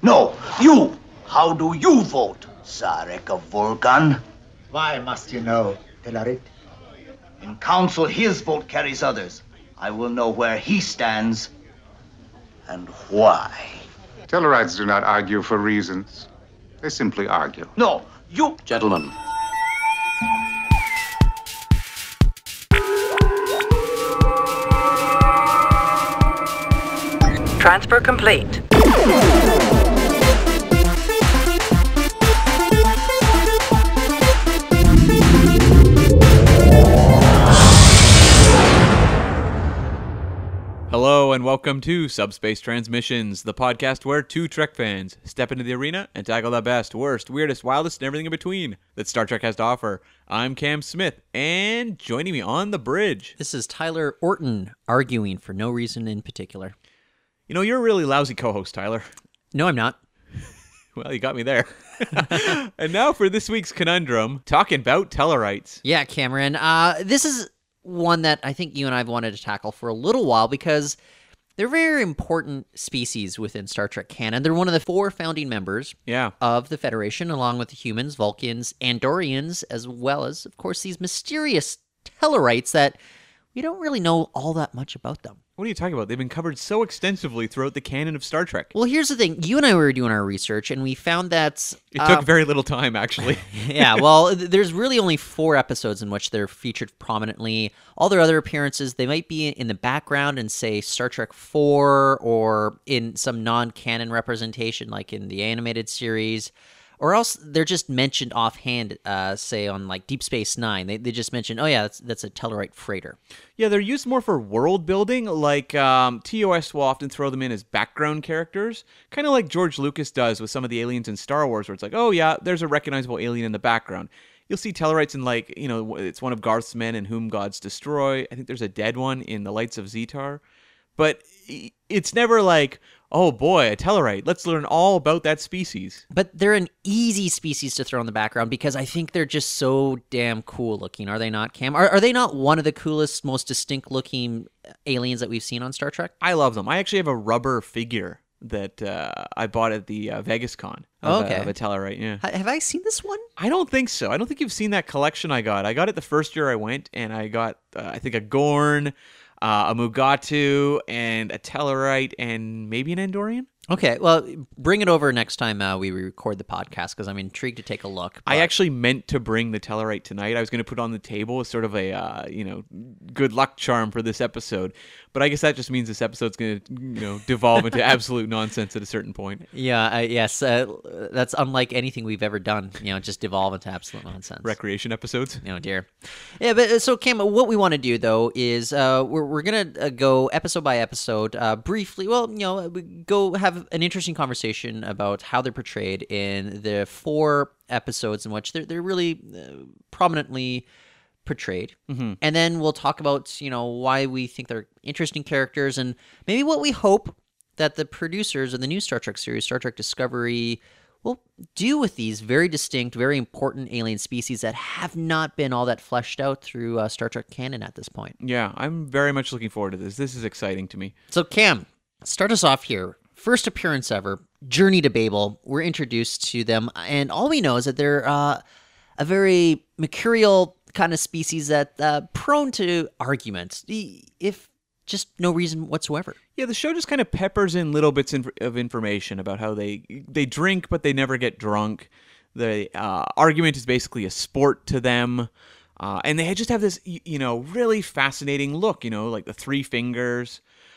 No, you! How do you vote, Sarek of Volcan? Why must you know, Telerit? In council, his vote carries others. I will know where he stands and why. Tellarites do not argue for reasons. They simply argue. No, you... Gentlemen. Transfer complete. Hello and welcome to Subspace Transmissions, the podcast where two Trek fans step into the arena and tackle the best, worst, weirdest, wildest, and everything in between that Star Trek has to offer. I'm Cam Smith, and joining me on the bridge... This is Tyler Orton, arguing for no reason in particular. You know, you're a really lousy co-host, Tyler. No, I'm not. Well, you got me there. And now for this week's conundrum, talking about Tellarites. Yeah, Cameron. This is one that I think you and I have wanted to tackle for a little while because they're very important species within Star Trek canon. They're one of the 4 founding members of the Federation, along with the humans, Vulcans, Andorians, as well as, of course, these mysterious Tellarites that we don't really know all that much about them. What are you talking about? They've been covered so extensively throughout the canon of Star Trek. Well, here's the thing. You and I were doing our research, and we found that... It took very little time, actually. Yeah, well, there's really only 4 episodes in which they're featured prominently. All their other appearances, they might be in the background in, say, Star Trek 4, or in some non-canon representation, like in the animated series. Or else they're just mentioned offhand, say on like Deep Space Nine. They just mention, oh yeah, that's a Tellarite freighter. Yeah, they're used more for world building. Like TOS will often throw them in as background characters, kind of like George Lucas does with some of the aliens in Star Wars, where it's like, oh yeah, there's a recognizable alien in the background. You'll see Tellarites in like, you know, it's one of Garth's men in Whom Gods Destroy. I think there's a dead one in The Lights of Zetar. But it's never like, oh boy, a Tellarite, let's learn all about that species. But they're an easy species to throw in the background because I think they're just so damn cool looking, are they not, Cam? Are they not one of the coolest, most distinct looking aliens that we've seen on Star Trek? I love them. I actually have a rubber figure that I bought at the VegasCon of a Tellarite. Yeah. Have I seen this one? I don't think so. I don't think you've seen that collection I got. I got it the first year I went, and I got, I think, a Gorn, a Mugatu, and a Tellarite, and maybe an Andorian. Okay, well, bring it over next time we record the podcast, because I'm intrigued to take a look. I actually meant to bring the Tellarite tonight. I was going to put it on the table as sort of a, good luck charm for this episode. But I guess that just means this episode's going to, devolve into absolute nonsense at a certain point. Yeah, yes. That's unlike anything we've ever done, just devolve into absolute nonsense. Recreation episodes? Oh, dear. Yeah, but so, Cam, what we want to do, though, is we're going to go episode by episode briefly. Well, we go have an interesting conversation about how they're portrayed in the 4 episodes in which they're really prominently portrayed. Mm-hmm. And then we'll talk about, why we think they're interesting characters and maybe what we hope that the producers of the new Star Trek series, Star Trek Discovery, will do with these very distinct, very important alien species that have not been all that fleshed out through Star Trek canon at this point. Yeah, I'm very much looking forward to this. This is exciting to me. So, Cam, start us off here. First appearance ever, Journey to Babel. We're introduced to them, and all we know is that they're a very mercurial kind of species that prone to arguments, if just no reason whatsoever. Yeah, the show just kind of peppers in little bits of information about how they drink, but they never get drunk. The argument is basically a sport to them. And they just have this, really fascinating look, like the 3 fingers,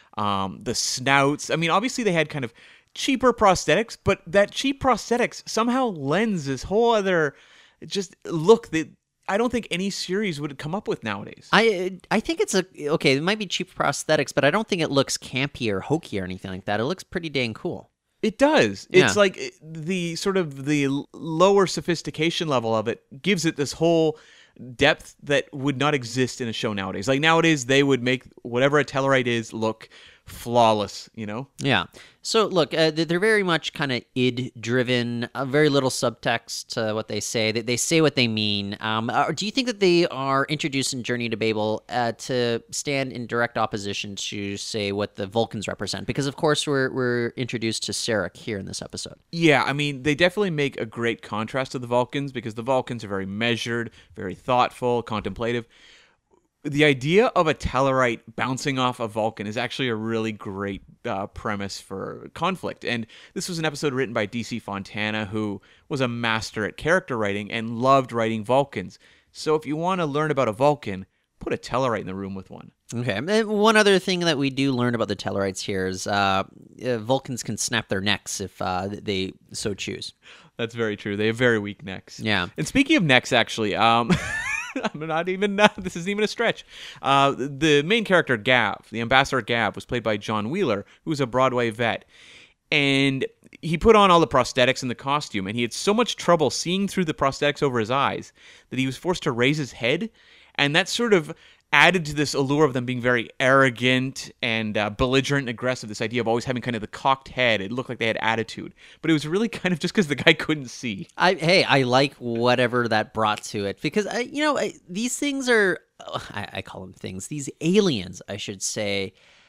the snouts. I mean, obviously they had kind of cheaper prosthetics, but that cheap prosthetics somehow lends this whole other just look that I don't think any series would come up with nowadays. I think it's it might be cheap prosthetics, but I don't think it looks campy or hokey or anything like that. It looks pretty dang cool. It does. Yeah. It's like the sort of the lower sophistication level of it gives it this whole depth that would not exist in a show nowadays. Like nowadays, they would make whatever a Tellarite is look flawless, you know? Yeah. So look, they're very much kind of id-driven. Very little subtext to what they say. They say what they mean. Do you think that they are introduced in Journey to Babel to stand in direct opposition to, say, what the Vulcans represent? Because of course we're introduced to Sarek here in this episode. Yeah, I mean, they definitely make a great contrast to the Vulcans because the Vulcans are very measured, very thoughtful, contemplative. The idea of a Tellarite bouncing off a Vulcan is actually a really great premise for conflict. And this was an episode written by DC Fontana, who was a master at character writing and loved writing Vulcans. So if you want to learn about a Vulcan, put a Tellarite in the room with one. Okay. And one other thing that we do learn about the Tellarites here is Vulcans can snap their necks if they so choose. That's very true. They have very weak necks. Yeah. And speaking of necks, actually, I'm not even. This isn't even a stretch. The main character, Gav, the Ambassador Gav, was played by John Wheeler, who was a Broadway vet, and he put on all the prosthetics and the costume, and he had so much trouble seeing through the prosthetics over his eyes that he was forced to raise his head, and that sort of added to this allure of them being very arrogant and belligerent and aggressive, this idea of always having kind of the cocked head. It looked like they had attitude. But it was really kind of just because the guy couldn't see. I like whatever that brought to it. Because, these things are... I call them things. These aliens, I should say.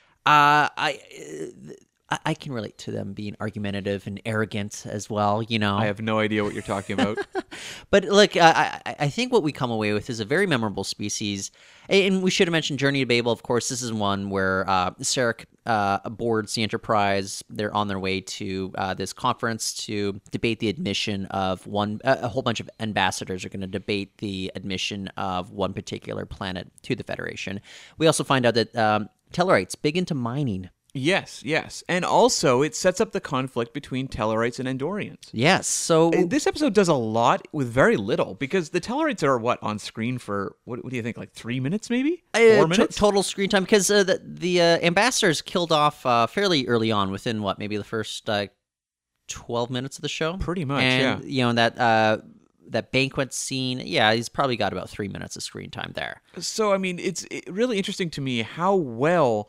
I can relate to them being argumentative and arrogant as well, you know. I have no idea what you're talking about. But look, I think what we come away with is a very memorable species. And we should have mentioned Journey to Babel, of course. This is one where Sarek boards the Enterprise. They're on their way to this conference to debate the admission of a whole bunch of ambassadors are going to debate the admission of one particular planet to the Federation. We also find out that Tellarites, big into mining. Yes. And also, it sets up the conflict between Tellarites and Andorians. Yes, so... This episode does a lot with very little, because the Tellarites are, on screen for, what do you think, like 3 minutes maybe? 4 minutes? Total screen time, because the ambassadors killed off fairly early on, within, maybe the first 12 minutes of the show? Pretty much, and, yeah. That banquet scene, yeah, he's probably got about 3 minutes of screen time there. So, I mean, it's really interesting to me how well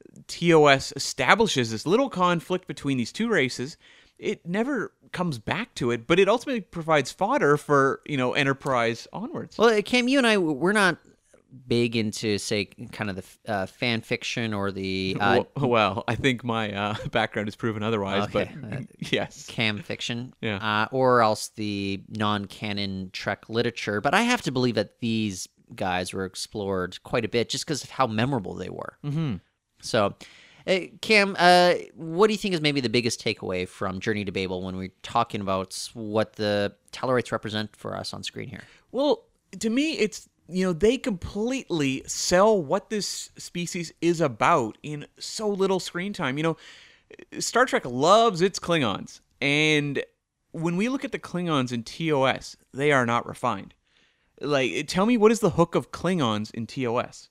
TOS establishes this little conflict between these two races. It never comes back to it, but it ultimately provides fodder for, Enterprise onwards. Well, Cam, you and I, we're not big into, say, kind of the fan fiction or the... well, I think my background has proven otherwise, okay. But yes. Cam fiction. Yeah. Or else the non-canon Trek literature. But I have to believe that these guys were explored quite a bit just because of how memorable they were. Mm-hmm. So, Cam, what do you think is maybe the biggest takeaway from Journey to Babel when we're talking about what the Tellarites represent for us on screen here? Well, to me, it's, they completely sell what this species is about in so little screen time. Star Trek loves its Klingons, and when we look at the Klingons in TOS, they are not refined. Like, tell me, what is the hook of Klingons in TOS?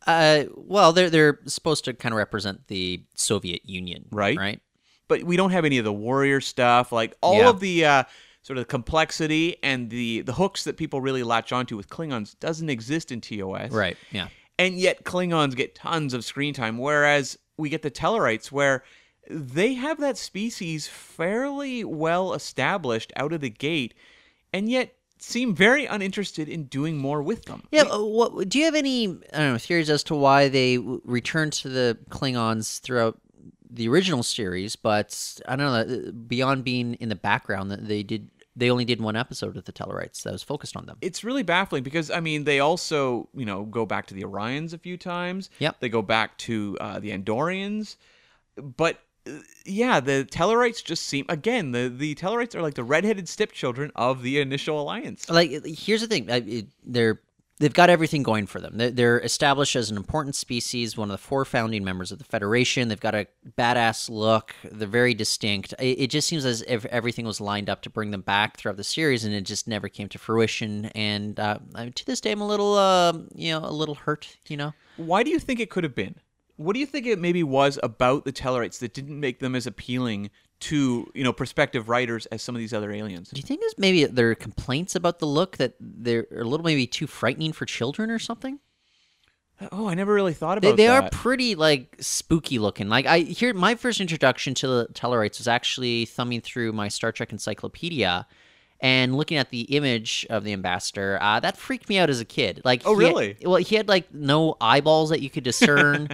Well, they're supposed to kind of represent the Soviet Union, right? But we don't have any of the warrior stuff, like all of the sort of the complexity and the hooks that people really latch onto with Klingons doesn't exist in TOS. Right, yeah. And yet Klingons get tons of screen time, whereas we get the Tellarites where they have that species fairly well established out of the gate, and yet seem very uninterested in doing more with them. Yeah, do you have any theories as to why they returned to the Klingons throughout the original series, but I don't know, beyond being in the background, they only did one episode with the Tellarites that was focused on them? It's really baffling because, they also, go back to the Orions a few times. Yep. They go back to the Andorians, but yeah, the Tellarites just seem, again, the Tellarites are like the redheaded stepchildren of the initial alliance. Like, here's the thing. They've got everything going for them. They're established as an important species, one of the 4 founding members of the Federation. They've got a badass look. They're very distinct. It just seems as if everything was lined up to bring them back throughout the series, and it just never came to fruition. And to this day, I'm a little hurt, Why do you think it could have been? What do you think it maybe was about the Tellarites that didn't make them as appealing to, prospective writers as some of these other aliens? Do you think there's maybe there are complaints about the look, that they're a little maybe too frightening for children or something? Oh, I never really thought about They that. are pretty like spooky looking. Like my first introduction to the Tellarites was actually thumbing through my Star Trek encyclopedia and looking at the image of the ambassador. That freaked me out as a kid. Like, Oh, really? He had like no eyeballs that you could discern.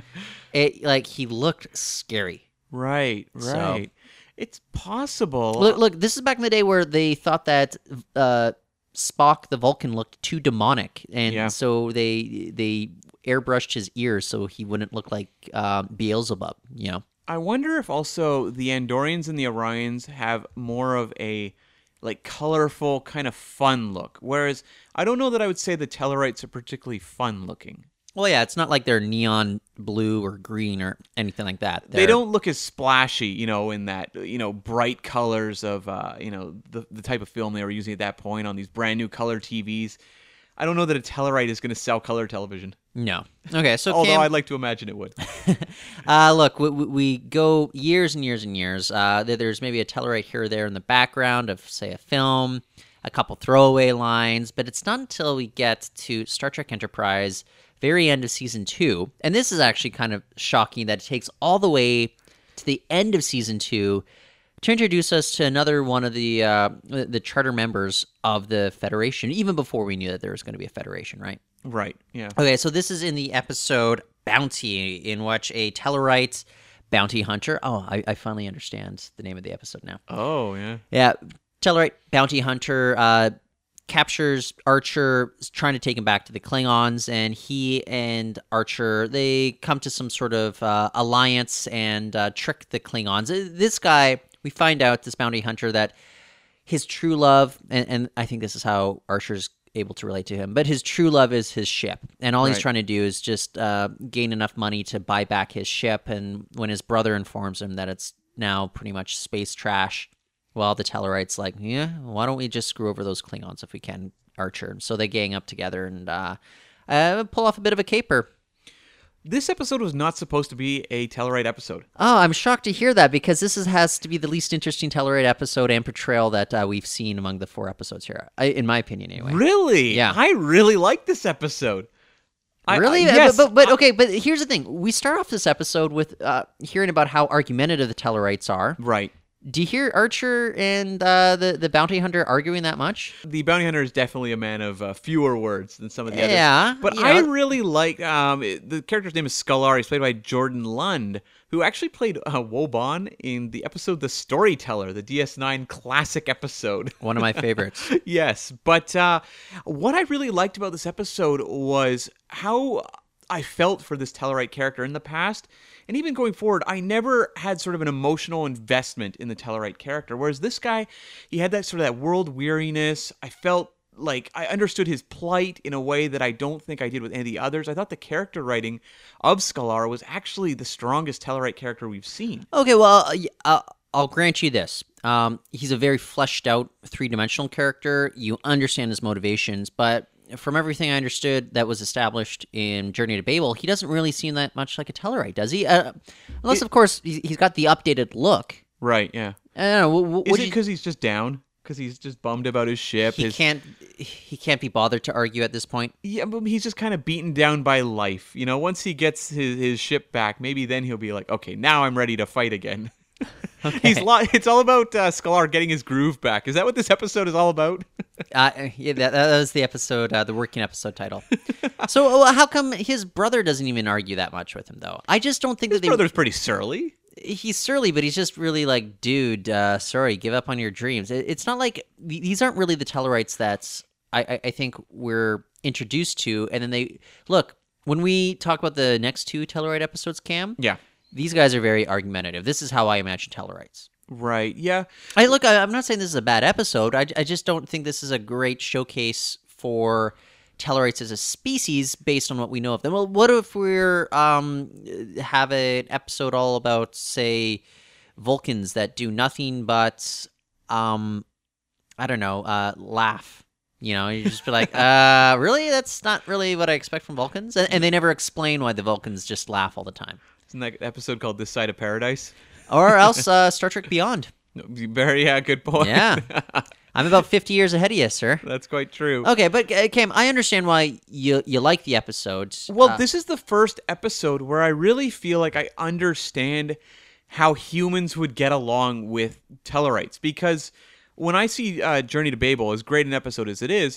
He looked scary. Right. So- It's possible. Look, this is back in the day where they thought that Spock the Vulcan looked too demonic, and Yeah. so they airbrushed his ears so he wouldn't look like Beelzebub. You know. I wonder if also the Andorians and the Orions have more of a like colorful kind of fun look, whereas I don't know that I would say the Tellarites are particularly fun looking. Well, yeah, it's not like they're neon blue or green or anything like that. They don't look as splashy, in that, bright colors of, the type of film they were using at that point on these brand new color TVs. I don't know that a Tellarite is going to sell color television. No. Okay, so Although Cam, I'd like to imagine it would. look, we go years and years and years. There's maybe a Tellarite here or there in the background of, say, a film, a couple throwaway lines, but it's not until we get to Star Trek Enterprise, very end of season 2, and this is actually kind of shocking that it takes all the way to the end of season 2 to introduce us to another one of the charter members of the Federation, even before we knew that there was going to be a Federation, right? Right, yeah. Okay, so this is in the episode Bounty, in which a Tellarite bounty hunter... Oh, I finally understand the name of the episode now. Oh, yeah. Yeah, Tellarite bounty hunter captures Archer, trying to take him back to the Klingons, and he and Archer, they come to some sort of alliance and trick the Klingons. This guy, we find out, this bounty hunter, that his true love, and I think this is how Archer's able to relate to him, but his true love is his ship, and all he's Right. trying to do is just gain enough money to buy back his ship, and when his brother informs him that it's now pretty much space trash, well, the Tellarite's like, yeah, why don't we just screw over those Klingons if we can, Archer? So they gang up together and pull off a bit of a caper. This episode was not supposed to be a Tellarite episode. Oh, I'm shocked to hear that, because this has to be the least interesting Tellarite episode and portrayal that we've seen among the 4 episodes here, in my opinion, anyway. Really? Yeah. I really like this episode. Really? Yes. But okay, but here's the thing. We start off this episode with hearing about how argumentative the Tellarites are. Right. Do you hear Archer and the bounty hunter arguing that much? The bounty hunter is definitely a man of fewer words than some of the others. Yeah, But you I know. really like, the character's name is Scalar. He's played by Jordan Lund, who actually played Wobon in the episode The Storyteller, the DS9 classic episode. One of my favorites. Yes, but what I really liked about this episode was how I felt for this Tellarite character in the past, and even going forward, I never had sort of an emotional investment in the Tellarite character, whereas this guy, he had that sort of that world weariness. I felt like I understood his plight in a way that I don't think I did with any of the others. I thought the character writing of Scalar was actually the strongest Tellarite character we've seen. Okay, well, I'll grant you this. He's a very fleshed out, 3-dimensional character. You understand his motivations, but from everything I understood that was established in Journey to Babel, he doesn't really seem that much like a Tellarite, does he? Unless, of course, he's got the updated look. Right, yeah. I don't know. Is it because he's just down? Because he's just bummed about his ship? he can't be bothered to argue at this point? Yeah, but he's just kind of beaten down by life. Once he gets his ship back, maybe then he'll be like, okay, now I'm ready to fight again. Okay. It's all about Scalar getting his groove back. Is that what this episode is all about? Yeah, that was the episode, the working episode title. So how come his brother doesn't even argue that much with him, though? I just don't think His that brother's pretty surly. he's surly, but he's just really like, dude, sorry, give up on your dreams. It's not like these aren't really the Tellarites that's I think we're introduced to, and then they look when we talk about the next 2 Tellarite episodes, Cam. Yeah. These guys are very argumentative. This is how I imagine Tellarites. Right, yeah. I'm not saying this is a bad episode. I just don't think this is a great showcase for Tellarites as a species based on what we know of them. Well, what if we're have an episode all about, say, Vulcans that do nothing but I don't know, laugh. You just be like, really? That's not really what I expect from Vulcans? And they never explain why the Vulcans just laugh all the time. Isn't that episode called This Side of Paradise? Or else Star Trek Beyond. Very good point. Yeah. I'm about 50 years ahead of you, sir. That's quite true. Okay, but Cam, I understand why you like the episode. Well, this is the first episode where I really feel like I understand how humans would get along with Tellarites, because when I see Journey to Babel, as great an episode as it is,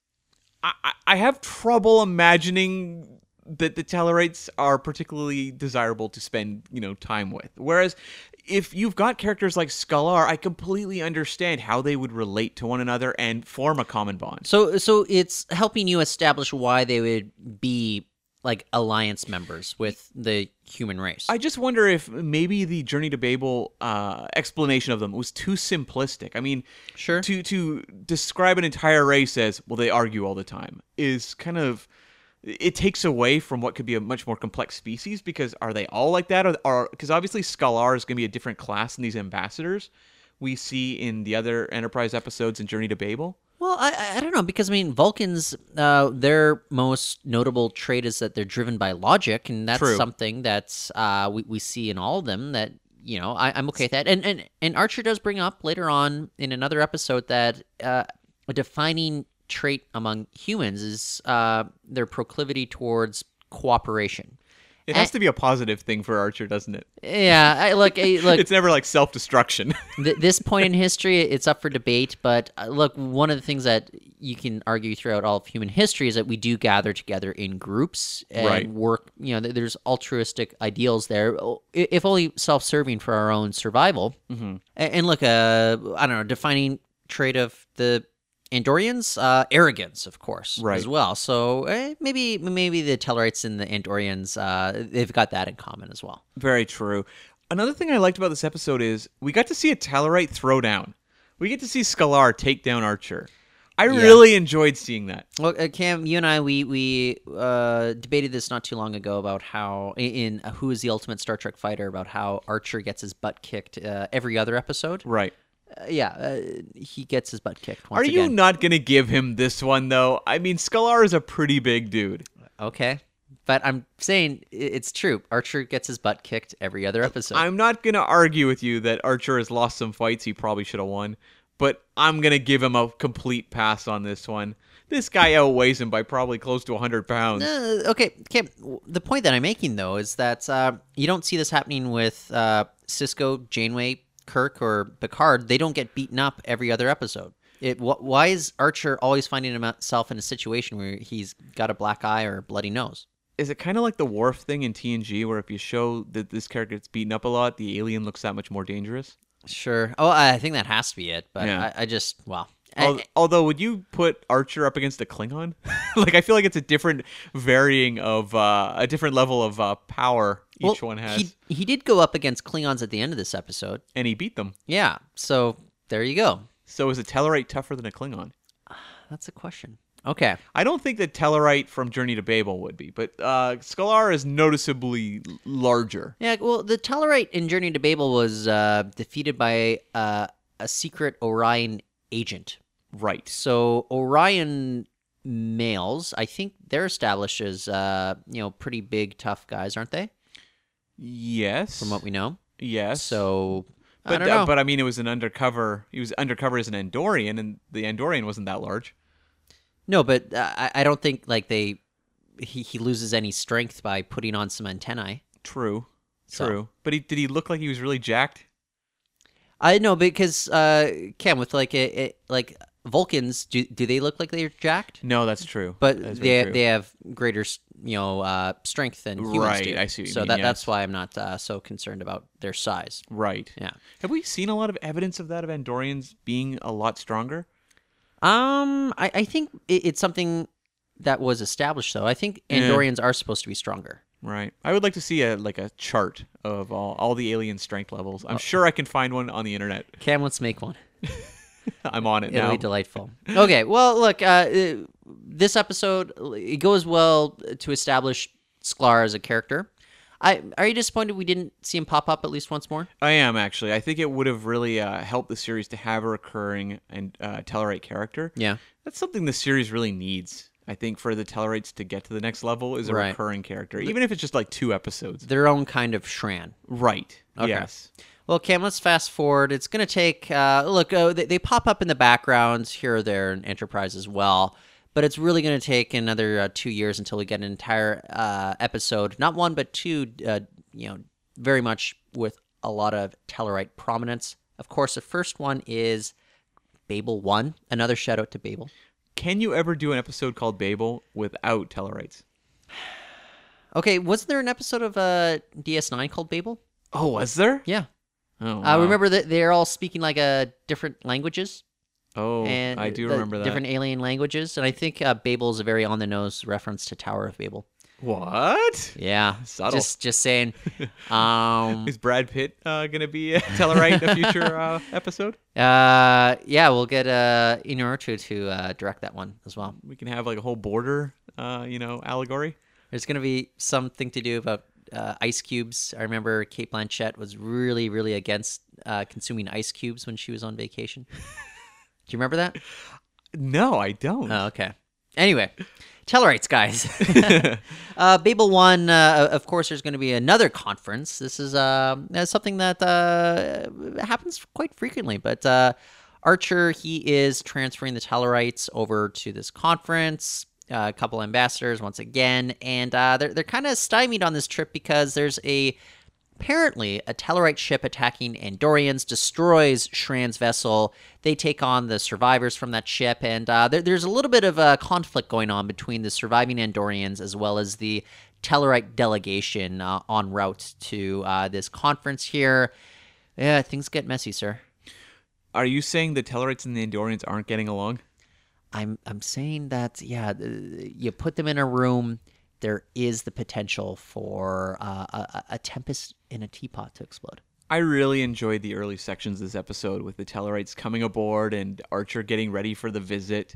I have trouble imagining that the Tellarites are particularly desirable to spend, time with. Whereas if you've got characters like Scalar, I completely understand how they would relate to one another and form a common bond. So it's helping you establish why they would be like alliance members with the human race. I just wonder if maybe the Journey to Babel explanation of them was too simplistic. I mean, Sure. To describe an entire race as, well, they argue all the time is kind of, it takes away from what could be a much more complex species, because are they all like that? Or because obviously Scalar is going to be a different class than these ambassadors we see in the other Enterprise episodes in Journey to Babel. Well, I don't know, because, Vulcans, their most notable trait is that they're driven by logic, and that's True. something that's we see in all of them that, I'm okay with that. And Archer does bring up later on in another episode that a defining trait among humans is their proclivity towards cooperation. It has to be a positive thing for Archer, doesn't it? Yeah, look. It's never like self-destruction. This point in history, it's up for debate, but look, one of the things that you can argue throughout all of human history is that we do gather together in groups and Right. work, there's altruistic ideals there, if only self-serving for our own survival. Mm-hmm. And look, I don't know, defining trait of the Andorians, arrogance, of course, Right. as well. So maybe the Tellarites and the Andorians, they've got that in common as well. Very true. Another thing I liked about this episode is we got to see a Tellarite throw down. We get to see Scalar take down Archer. I really enjoyed seeing that. Well, Cam, you and I, we debated this not too long ago about how in Who is the Ultimate Star Trek Fighter, about how Archer gets his butt kicked every other episode. Right. He gets his butt kicked once Are you again. not going to give him this one, though? I mean, Scalar is a pretty big dude. Okay. But I'm saying it's true. Archer gets his butt kicked every other episode. I'm not going to argue with you that Archer has lost some fights he probably should have won, but I'm going to give him a complete pass on this one. This guy outweighs him by probably close to 100 pounds. Okay, Cam, the point that I'm making, though, is that you don't see this happening with Cisco, Janeway, Kirk, or Picard. They don't get beaten up every other episode. Why is Archer always finding himself in a situation where he's got a black eye or a bloody nose? Is it kind of like the Worf thing in TNG, where if you show that this character gets beaten up a lot, the alien looks that much more dangerous? Sure. Oh, I think that has to be it. But Yeah. I just, well. Although, would you put Archer up against a Klingon? Like, I feel like it's a different varying of a different level of power each one has, He did go up against Klingons at the end of this episode. and he beat them. Yeah. So there you go. So is a Tellarite tougher than a Klingon? That's a question. Okay. I don't think that Tellarite from Journey to Babel would be, but Scalar is noticeably larger. Yeah, well, the Tellarite in Journey to Babel was defeated by a secret Orion agent. Right. So Orion males, I think they're established as pretty big, tough guys, aren't they? Yes. From what we know. Yes. So I but don't know. but I mean, it was an undercover. He was undercover as an Andorian, and the Andorian wasn't that large. No, but I don't think like he loses any strength by putting on some antennae. True. So- True. But did he look like he was really jacked? I know because Cam, with like Vulcans, do they look like they're jacked? No, that's true. But That's very true. they have greater strength than humans Right, do. I see what you so mean, that's yes. why I'm not so concerned about their size. Right. Yeah. Have we seen a lot of evidence of that, of Andorians being a lot stronger? I think it's something that was established though. I think Andorians are supposed to be stronger. Right. I would like to see a chart of all the alien strength levels. I'm sure I can find one on the internet. Cam, let's make one. I'm on it It'll now. be delightful. Okay, well, look, this episode, it goes well to establish Sklar as a character. Are you disappointed we didn't see him pop up at least once more? I am, actually. I think it would have really helped the series to have a recurring and Tellarite character. Yeah. That's something the series really needs. I think for the Tellarites to get to the next level is a Right. recurring character, even if it's just like 2 episodes. Their own kind of Shran. Right. Okay. Yes. Well, Cam, let's fast forward. It's going to take, they pop up in the background here or there in Enterprise as well, but it's really going to take another 2 years until we get an entire episode, not 1, but 2, very much with a lot of Tellarite prominence. Of course, the first one is Babel 1. Another shout out to Babel. Can you ever do an episode called Babel without Tellarites? Okay, wasn't there an episode of DS9 called Babel? Oh, was there? Yeah. Oh, wow. Remember that they're all speaking like different languages? Oh, And I do the remember that. different alien languages, and I think Babel is a very on-the-nose reference to Tower of Babel. What? Yeah, Subtle. Just saying. Is Brad Pitt going to be a Tellarite in a future episode? Yeah, we'll get Inurutu to direct that one as well. We can have like a whole border, allegory. There's going to be something to do about ice cubes. I remember Kate Blanchett was really, really against consuming ice cubes when she was on vacation. Do you remember that? No, I don't. Oh, okay. Anyway, Tellarites, guys. Babel 1, of course, there's going to be another conference. This is something that happens quite frequently, but Archer, he is transferring the Tellarites over to this conference. A couple ambassadors once again, and they're kind of stymied on this trip because there's apparently a Tellarite ship attacking Andorians, destroys Shran's vessel. They take on the survivors from that ship, and there's a little bit of a conflict going on between the surviving Andorians as well as the Tellarite delegation en route to this conference here. Yeah, things get messy, sir. Are you saying the Tellarites and the Andorians aren't getting along? I'm saying that, yeah, you put them in a room, there is the potential for a tempest in a teapot to explode. I really enjoyed the early sections of this episode with the Tellarites coming aboard and Archer getting ready for the visit.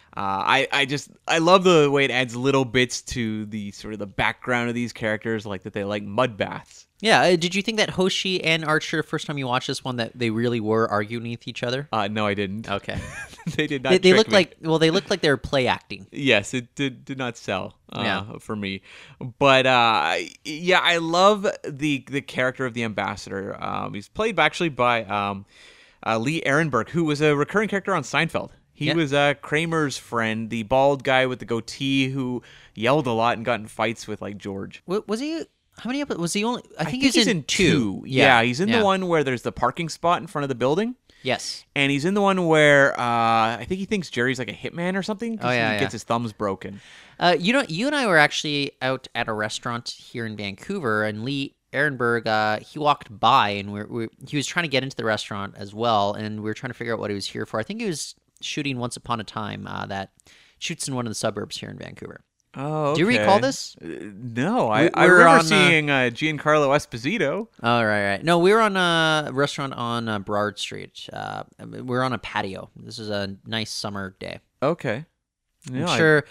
I love the way it adds little bits to the sort of the background of these characters, like that they like mud baths. Yeah, did you think that Hoshi and Archer, first time you watched this one, that they really were arguing with each other? No, I didn't. Okay. They did not. They trick looked me. they looked like they were play acting. Yes, it did not sell Yeah. for me. But yeah, I love the character of the ambassador. He's played actually by Lee Ehrenberg, who was a recurring character on Seinfeld. He was Kramer's friend, the bald guy with the goatee who yelled a lot and got in fights with like George. Was he? How many episodes? Was he only? I think he's in 2. Yeah, he's in the one where there's the parking spot in front of the building. Yes. And he's in the one where I think he thinks Jerry's like a hitman or something. 'Cause he gets his thumbs broken. You and I were actually out at a restaurant here in Vancouver, and Lee Ehrenberg, he walked by, and he was trying to get into the restaurant as well, and we were trying to figure out what he was here for. I think he was shooting Once Upon a Time that shoots in one of the suburbs here in Vancouver. Oh, okay. Do you recall this? No, We I were remember on, seeing Giancarlo Esposito. Oh, right. No, we were on a restaurant on Burrard Street. We were on a patio. This is a nice summer day. Okay. No, I'm sure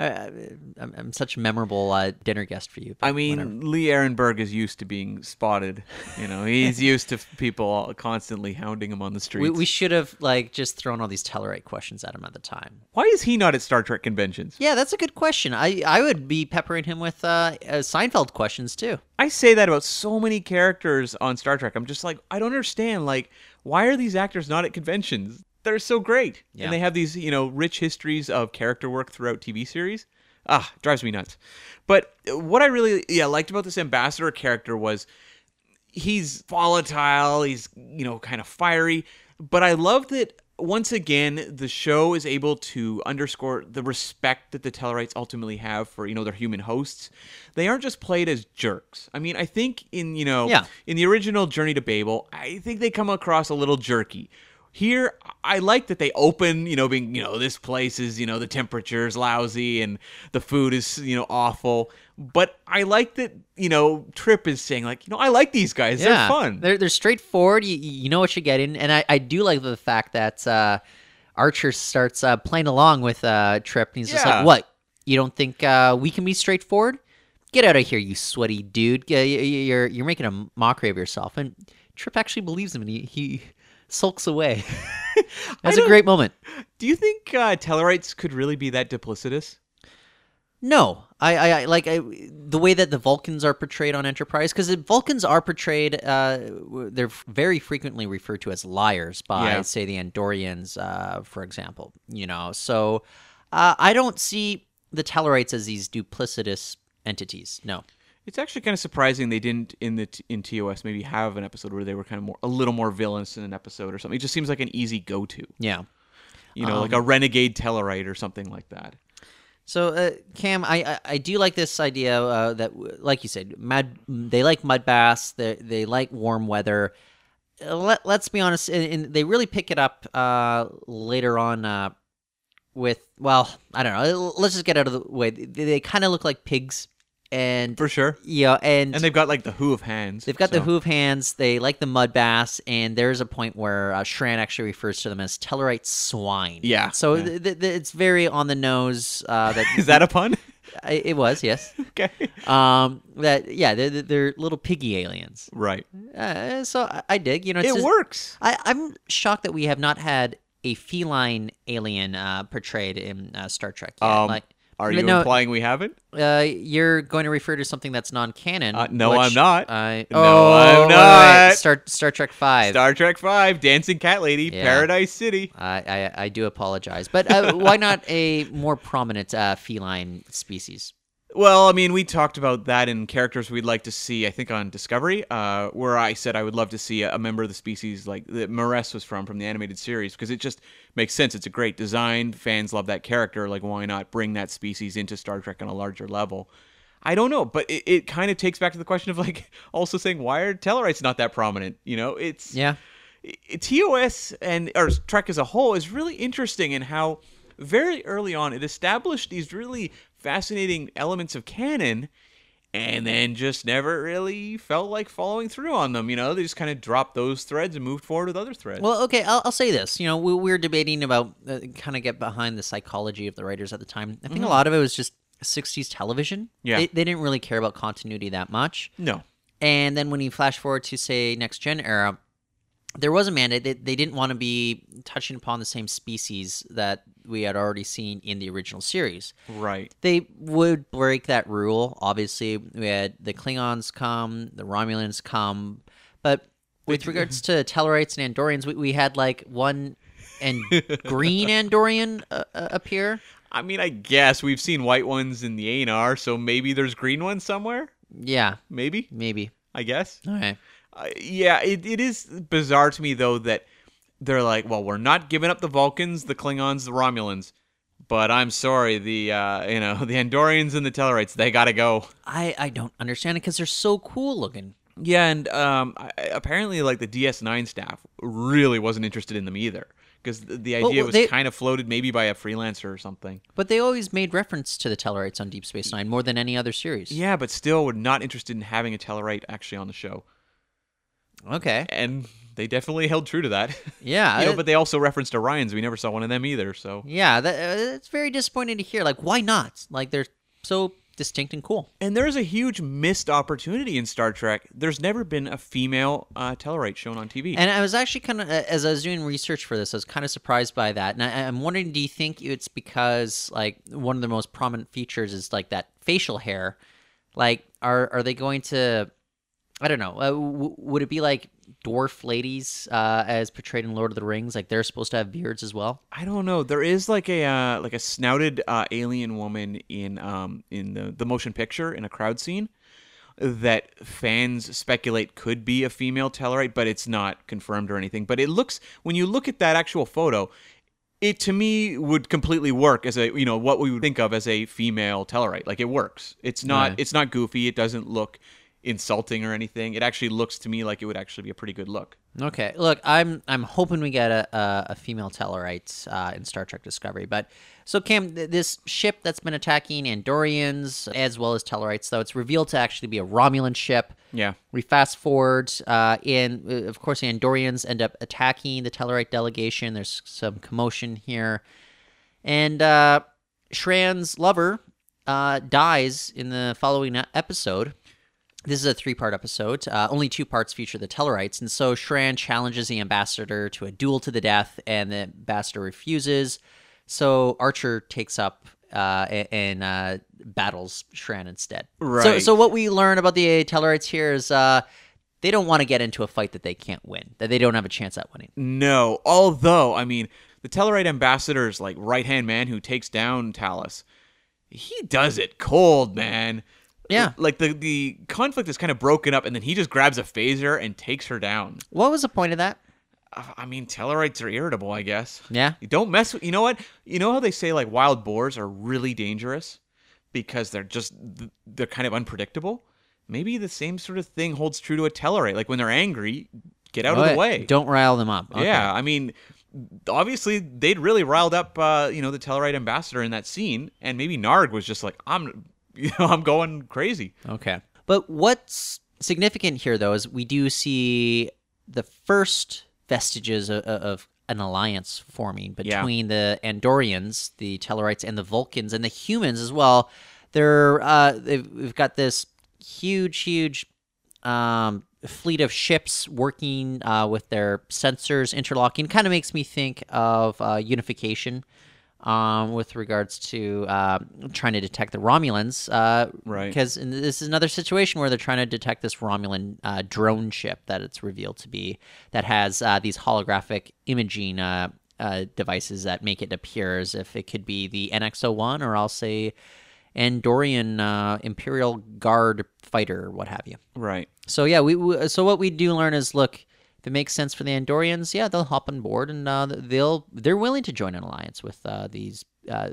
I'm such a memorable dinner guest for you. But I mean, whatever. Lee Ehrenberg is used to being spotted. He's used to people constantly hounding him on the streets. We should have just thrown all these Tellarite questions at him at the time. Why is he not at Star Trek conventions? Yeah, that's a good question. I would be peppering him with Seinfeld questions too. I say that about so many characters on Star Trek. I'm just like, I don't understand. Like, why are these actors not at conventions? They're so great. Yeah. And they have these, rich histories of character work throughout TV series. Drives me nuts. But what I really liked about this ambassador character was he's volatile, he's, kind of fiery, but I love that once again the show is able to underscore the respect that the Tellarites ultimately have for, their human hosts. They aren't just played as jerks. I mean, I think in the original Journey to Babel, I think they come across a little jerky. Here, I like that they open, being, this place is, the temperature's lousy and the food is, awful. But I like that, Trip is saying, like, I like these guys. Yeah. They're fun. They're straightforward. You know what you're getting. And I do like the fact that Archer starts playing along with Trip. And he's just like, what? You don't think we can be straightforward? Get out of here, you sweaty dude. You're making a mockery of yourself. And Trip actually believes him, and he sulks away. That's a great moment. Do you think Tellarites could really be that duplicitous? No, I like the way that the Vulcans are portrayed on Enterprise, because the Vulcans are portrayed. They're very frequently referred to as liars by, say, the Andorians, for example. So I don't see the Tellarites as these duplicitous entities. No. It's actually kind of surprising they didn't in TOS maybe have an episode where they were kind of a little more villainous in an episode or something. It just seems like an easy go-to. Yeah. Like a renegade Tellarite or something like that. So, Cam, I do like this idea that, like you said, they like mud baths, they like warm weather. Let's be honest, and they really pick it up later on with, well, I don't know. Let's just get out of the way. They kind of look like pigs. And for sure, and they've got like the hoof hands. They've got the hoof hands. They like the mud baths, and there's a point where Shran actually refers to them as Tellarite swine. Yeah. So it's very on the nose. Is that a pun? It was, yes. Okay. They're little piggy aliens. Right. So I dig. It works. I'm shocked that we have not had a feline alien portrayed in Star Trek yet. Are you implying we haven't? You're going to refer to something that's non-canon. No, I'm not. I'm not. Wait. Star Trek 5. Star Trek 5, Dancing Cat Lady, Paradise City. I do apologize. But why not a more prominent feline species? Well, I mean, we talked about that in characters we'd like to see, I think, on Discovery, where I said I would love to see a member of the species like that Maress was from the animated series, because it just makes sense. It's a great design. Fans love that character. Like, why not bring that species into Star Trek on a larger level? I don't know, but it kind of takes back to the question of, like, also saying, why are Tellarites not that prominent? It's... Yeah. TOS or Trek as a whole is really interesting in how very early on it established these really fascinating elements of canon, and then just never really felt like following through on them. They just kind of dropped those threads and moved forward with other threads. Well, okay, I'll say this. We were debating about kind of get behind the psychology of the writers at the time. I think a lot of it was just 60s television. Yeah. They didn't really care about continuity that much. No. And then when you flash forward to, say, Next Gen era, there was a mandate that they didn't want to be touching upon the same species that we had already seen in the original series. Right. They would break that rule. Obviously, we had the Klingons come, the Romulans come, but with regards to Tellarites and Andorians, we had like one green Andorian appear. I mean, I guess we've seen white ones in the ANR, so maybe there's green ones somewhere? Yeah. Maybe. I guess. All right. It is bizarre to me, though, that they're like, well, we're not giving up the Vulcans, the Klingons, the Romulans, but I'm sorry, the Andorians and the Tellarites, they gotta go. I don't understand it because they're so cool looking. Yeah, and apparently, like, the DS9 staff really wasn't interested in them either, because the idea was kind of floated maybe by a freelancer or something. But they always made reference to the Tellarites on Deep Space Nine more than any other series. Yeah, but still were not interested in having a Tellarite actually on the show. Okay. And they definitely held true to that. Yeah. But they also referenced Orions. We never saw one of them either, so. Yeah, it's very disappointing to hear. Like, why not? Like, they're so distinct and cool. And there's a huge missed opportunity in Star Trek. There's never been a female Tellarite shown on TV. And I was actually kind of, as I was doing research for this, I was kind of surprised by that. And I'm wondering, do you think it's because, like, one of the most prominent features is, like, that facial hair? Like, are they going to... I don't know. Would it be like dwarf ladies as portrayed in Lord of the Rings? Like they're supposed to have beards as well? I don't know. There is like a snouted alien woman in the motion picture in a crowd scene that fans speculate could be a female Tellarite, but it's not confirmed or anything. But it looks, when you look at that actual photo, it to me would completely work as a what we would think of as a female Tellarite. Like it works. It's not goofy. It doesn't look insulting or anything. It actually looks to me like it would actually be a pretty good look. Okay, look, I'm hoping we get a female Tellarite in Star Trek Discovery. But so Cam, this ship that's been attacking Andorians as well as Tellarites, though it's revealed to actually be a Romulan ship. Yeah. We fast forward, and of course the Andorians end up attacking the Tellarite delegation. There's some commotion here, and Shran's lover dies in the following episode. This is a 3-part episode. Only 2 parts feature the Tellarites, and so Shran challenges the ambassador to a duel to the death, and the ambassador refuses. So Archer takes up and battles Shran instead. Right. So what we learn about the Tellarites here is they don't want to get into a fight that they can't win, that they don't have a chance at winning. No, although, I mean, the Tellarite ambassador's like right-hand man who takes down Talos, he does it cold, man. Yeah. Like the conflict is kind of broken up, and then he just grabs a phaser and takes her down. What was the point of that? I mean, Tellarites are irritable, I guess. Yeah. You don't mess with, you know what? You know how they say like wild boars are really dangerous because they're kind of unpredictable? Maybe the same sort of thing holds true to a Tellarite. Like when they're angry, get out of the way. Don't rile them up. Okay. Yeah, I mean, obviously they'd really riled up, the Tellarite ambassador in that scene, and maybe Narg was just like, I'm going crazy. Okay. But what's significant here, though, is we do see the first vestiges of an alliance forming between the Andorians, the Tellarites, and the Vulcans, and the humans as well. We've got this huge fleet of ships working with their sensors interlocking. Kind of makes me think of unification with regards to trying to detect the Romulans. Right. Because this is another situation where they're trying to detect this Romulan drone ship that it's revealed to be, that has these holographic imaging devices that make it appear as if it could be the NX-01 or I'll say Andorian Imperial Guard fighter or what have you. Right. So yeah, so what we do learn is, look, if it makes sense for the Andorians, yeah, they'll hop on board and they're willing to join an alliance with these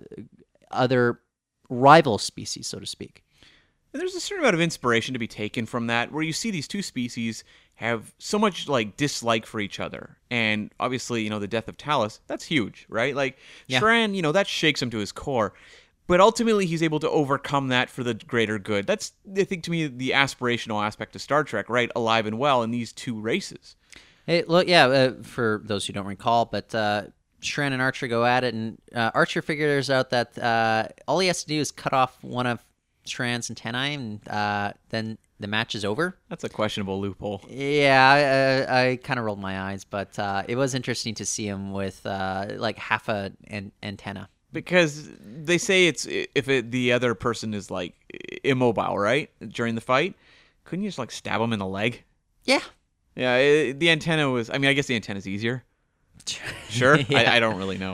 other rival species, so to speak. And there's a certain amount of inspiration to be taken from that, where you see these two species have so much like dislike for each other, and obviously, the death of Talos, that's huge, right? Like Shran, that shakes him to his core. But ultimately, he's able to overcome that for the greater good. That's, I think, to me, the aspirational aspect of Star Trek, right? Alive and well in these two races. Hey, look, for those who don't recall, but Shran and Archer go at it, and Archer figures out that all he has to do is cut off one of Shran's antennae, and then the match is over. That's a questionable loophole. Yeah, I kind of rolled my eyes, but it was interesting to see him with like half an antenna. Because they say the other person is like immobile, right? During the fight, couldn't you just like stab him in the leg? Yeah. Yeah, the antenna was. I mean, I guess the antenna's easier. Sure. Yeah. I don't really know.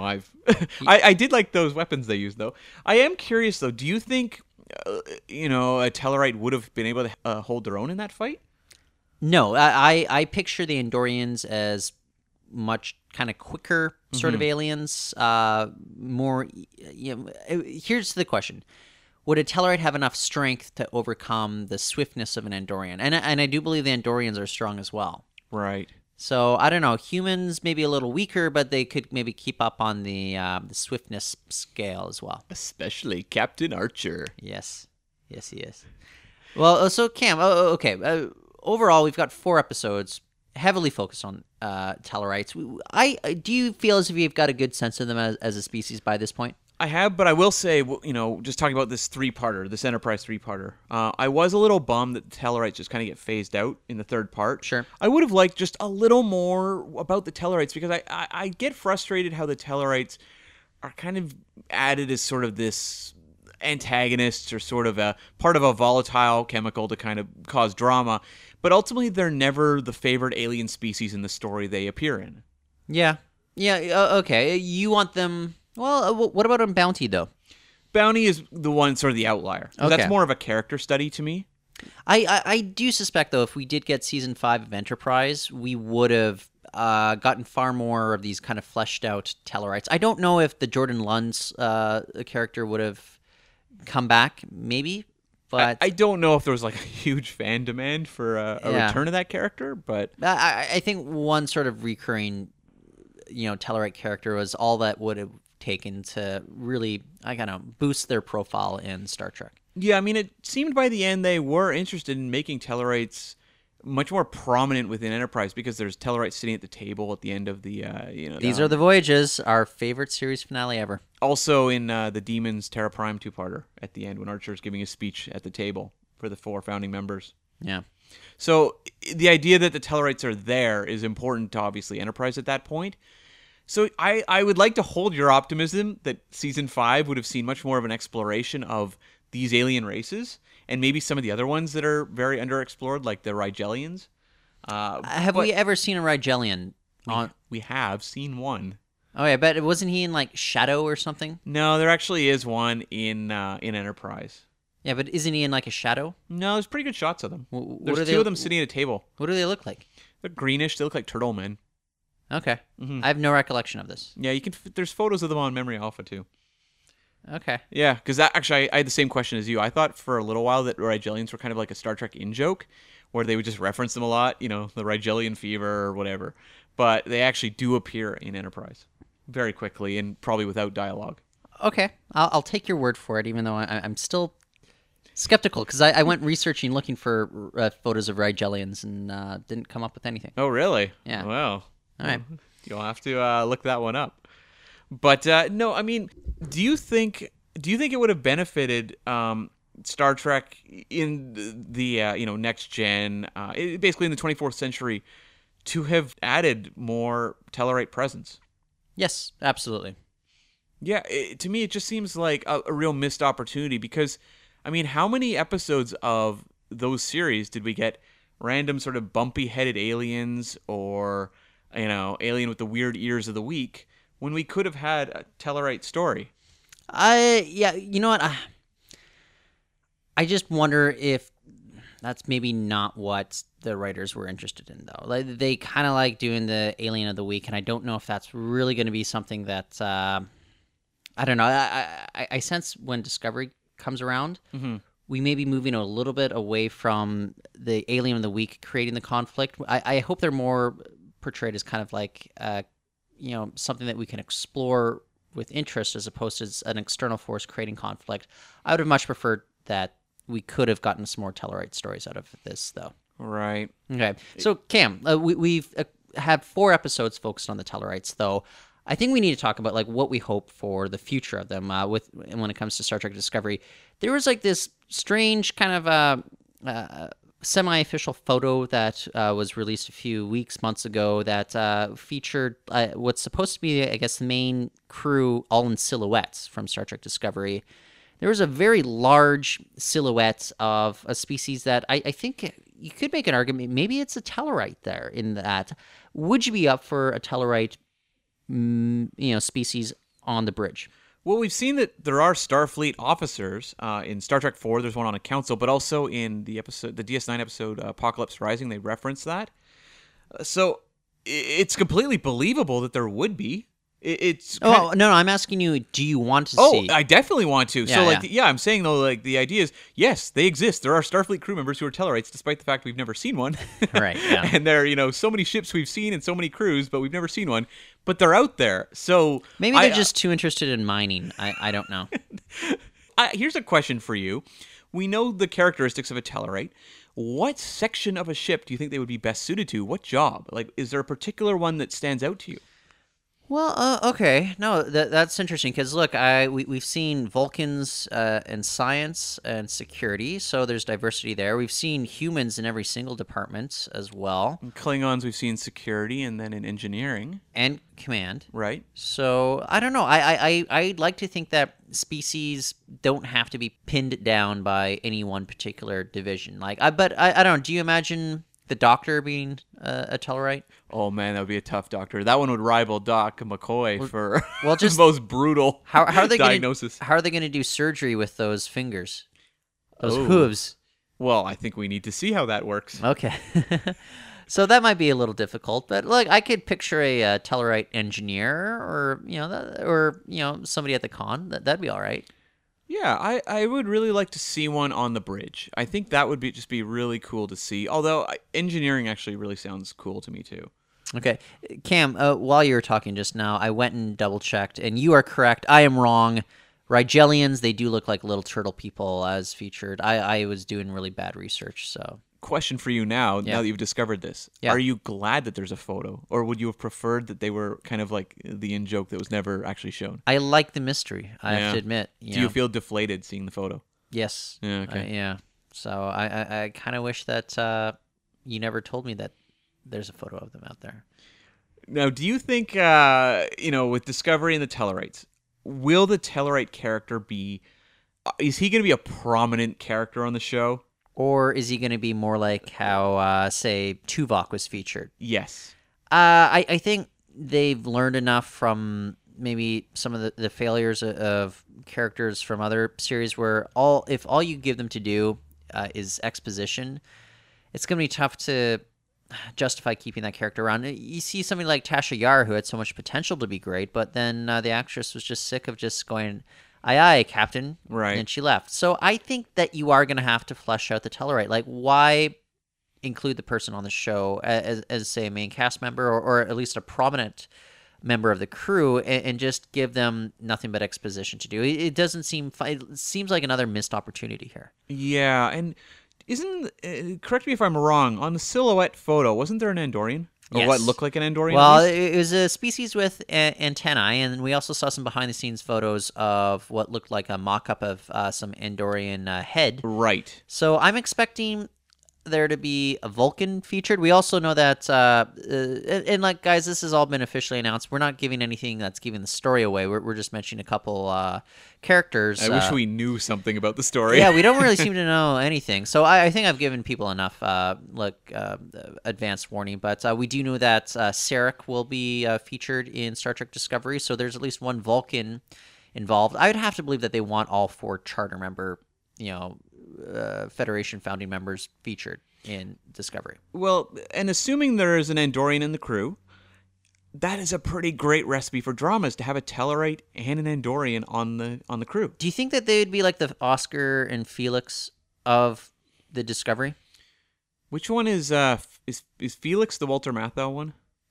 I did like those weapons they used though. I am curious though. Do you think a Tellarite would have been able to hold their own in that fight? No, I picture the Andorians as much kind of quicker sort of aliens, more. Here's the question: would a Tellarite have enough strength to overcome the swiftness of an Andorian? And I do believe the Andorians are strong as well. Right. So I don't know. Humans maybe a little weaker, but they could maybe keep up on the swiftness scale as well. Especially Captain Archer. Yes, he is. Well, so Cam, okay. Overall, we've got 4 episodes heavily focused on Tellarites. Do you feel as if you've got a good sense of them as a species by this point? I have, but I will say, just talking about this 3-parter, this Enterprise 3-parter, I was a little bummed that the Tellarites just kind of get phased out in the 3rd part. Sure. I would have liked just a little more about the Tellarites, because I get frustrated how the Tellarites are kind of added as sort of this antagonists or sort of a part of a volatile chemical to kind of cause drama, but ultimately they're never the favored alien species in the story they appear in. Yeah. Okay. You want them. Well, what about on Bounty, though? Bounty is the one sort of the outlier. Okay. That's more of a character study to me. I do suspect, though, if we did get Season 5 of Enterprise, we would have gotten far more of these kind of fleshed out Tellarites. I don't know if the Jordan Lund's character would have come back, maybe, but... I don't know if there was like a huge fan demand for a return of that character, but... I think one sort of recurring, Tellarite character was all that would have taken to really kind of boost their profile in Star Trek. Yeah, I mean, it seemed by the end they were interested in making Tellarites much more prominent within Enterprise, because there's Tellarites sitting at the table at the end of the, These are the Voyages, our favorite series finale ever. Also in the Demons Terra Prime 2-parter at the end when Archer's giving a speech at the table for the 4 founding members. Yeah. So the idea that the Tellarites are there is important to obviously Enterprise at that point. So I would like to hold your optimism that season 5 would have seen much more of an exploration of these alien races and maybe some of the other ones that are very underexplored, like the Rigelians. Have but we ever seen a Rigelian on? we have seen one. Oh yeah, but wasn't he in like Shadow or something? No, there actually is one in Enterprise. Yeah, but isn't he in like a Shadow? No, there's pretty good shots of them. What There's are two they- of them sitting at a table. What do they look like? They're greenish. They look like turtle men. Okay, Mm-hmm. I have no recollection of this. Yeah, you can. There's photos of them on Memory Alpha too. Okay. Yeah, because that actually, I had the same question as you. I thought for a little while that Rigelians were kind of like a Star Trek in-joke, where they would just reference them a lot, you know, the Rigelian fever or whatever. But they actually do appear in Enterprise very quickly and probably without dialogue. Okay, I'll take your word for it, even though I'm still skeptical because I went researching, looking for photos of Rigelians and didn't come up with anything. Oh, really? Yeah. Well, All right. you'll have to look that one up. But no, I mean, do you think it would have benefited Star Trek in the next gen, basically in the 24th century, to have added more Tellarite presence? Yes, absolutely. Yeah, to me, it just seems like a real missed opportunity because, I mean, how many episodes of those series did we get random sort of bumpy-headed aliens or, alien with the weird ears of the week when we could have had a Tellarite story? You know what? I just wonder if that's maybe not what the writers were interested in, though. Like, they kind of like doing the Alien of the Week, and I don't know if that's really going to be something that I don't know. I sense when Discovery comes around, we may be moving a little bit away from the Alien of the Week creating the conflict. I hope they're more portrayed as kind of like something that we can explore with interest as opposed to an external force creating conflict. I would have much preferred that we could have gotten some more Tellarite stories out of this, though. Right. Okay, so Cam, we've had 4 episodes focused on the Tellarites, though. I think we need to talk about like what we hope for the future of them. When it comes to Star Trek Discovery, there was like this strange kind of semi-official photo that was released a few months ago that featured what's supposed to be, I guess, the main crew all in silhouettes from Star Trek Discovery. There was a very large silhouette of a species that I think you could make an argument. Maybe it's a Tellarite there in that. Would you be up for a Tellarite, species on the bridge? Well, we've seen that there are Starfleet officers in Star Trek 4. There's one on a council, but also in the DS9 episode Apocalypse Rising, they reference that. So it's completely believable that there would be. It's no, I'm asking you, do you want to see? Oh, I definitely want to. Yeah, I'm saying though, like the idea is, yes, they exist. There are Starfleet crew members who are Tellarites, despite the fact we've never seen one. Right. Yeah. And there are, so many ships we've seen and so many crews, but we've never seen one. But they're out there. So maybe they're just too interested in mining. I don't know. Here's a question for you. We know the characteristics of a Tellarite. What section of a ship do you think they would be best suited to? What job? Like, is there a particular one that stands out to you? Well, okay. No, that's interesting because look, we've seen Vulcans in science and security, so there's diversity there. We've seen humans in every single department as well, In Klingons, we've seen security, and then in engineering, and command. right? So I don't know. I'd like to think that species don't have to be pinned down by any one particular division. But I don't know. Do you imagine the Doctor being a Tellarite? Oh man, that would be a tough doctor. That one would rival Doc McCoy for just the most brutal How are they diagnosis. How are they going to do surgery with those fingers, those Oh. hooves? Well, I think we need to see how that works. Okay. So that might be a little difficult, but look, I could picture a Tellarite engineer, or somebody at the con. That'd be all right. Yeah, I would really like to see one on the bridge. I think that would be really cool to see. Although engineering actually really sounds cool to me too. Okay, Cam. While you were talking just now, I went and double checked, and you are correct. I am wrong. Rigelians, they do look like little turtle people as featured. I was doing really bad research, so. Question for you now Yeah. that you've discovered this. Yeah. Are you glad that there's a photo? Or would you have preferred that they were kind of like the in-joke that was never actually shown? I like the mystery, I have Yeah. to admit. Do you feel deflated seeing the photo? Yes. Yeah, okay. Yeah. So I kind of wish that you never told me that there's a photo of them out there. Now, do you think, with Discovery and the Tellarites, will the Tellarite character be... is he going to be a prominent character on the show? Or is he going to be more like how, say, Tuvok was featured? Yes. I think they've learned enough from maybe some of the failures of characters from other series where if all you give them to do is exposition, it's going to be tough to justify keeping that character around. You see somebody like Tasha Yar, who had so much potential to be great, but then the actress was just sick of just going, aye, aye, Captain, right? And she left. So I think that you are going to have to flesh out the Tellarite. Like, why include the person on the show as say, a main cast member or at least a prominent member of the crew and just give them nothing but exposition to do? It doesn't seem... it seems like another missed opportunity here. Yeah, and correct me if I'm wrong, on the silhouette photo, wasn't there an Andorian? Or Yes. what looked like an Andorian? Well, it was a species with antennae, and we also saw some behind-the-scenes photos of what looked like a mock-up of some Andorian head. Right. So I'm expecting there to be a Vulcan featured. We also know that, and like, guys, this has all been officially announced. We're not giving anything that's giving the story away. We're just mentioning a couple characters. I wish we knew something about the story. Yeah, we don't really seem to know anything. So I think I've given people enough advanced warning. But we do know that Sarek will be featured in Star Trek Discovery. So there's at least one Vulcan involved. I would have to believe that they want all 4 charter member, Federation founding members featured in Discovery. Well, and assuming there is an Andorian in the crew, that is a pretty great recipe for dramas, to have a Tellarite and an Andorian on the crew. Do you think that they would be like the Oscar and Felix of the Discovery? Which one is Felix the Walter Matthau one?